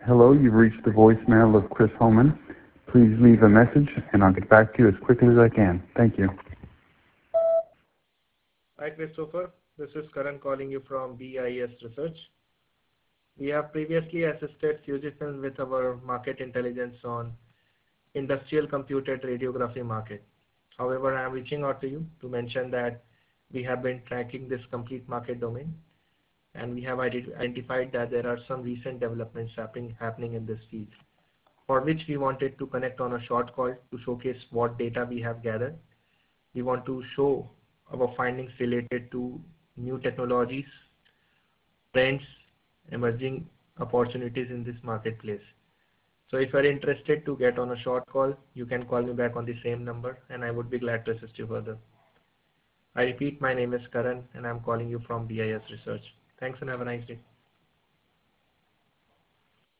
Hello, you've reached the voicemail of Chris Holman. Please leave a message and I'll get back to you as quickly as I can. Thank you. Hi Christopher, this is Karan calling you from BIS Research. We have previously assisted Fujifilm with our market intelligence on industrial computed radiography market. However, I am reaching out to you to mention that we have been tracking this complete market domain, and we have identified that there are some recent developments happening in this field, for which we wanted to connect on a short call to showcase what data we have gathered. We want to show our findings related to new technologies, trends, emerging opportunities in this marketplace. So if you are interested to get on a short call, you can call me back on the same number and I would be glad to assist you further. I repeat, my name is Karan and I'm calling you from BIS Research. Thanks and have a nice day.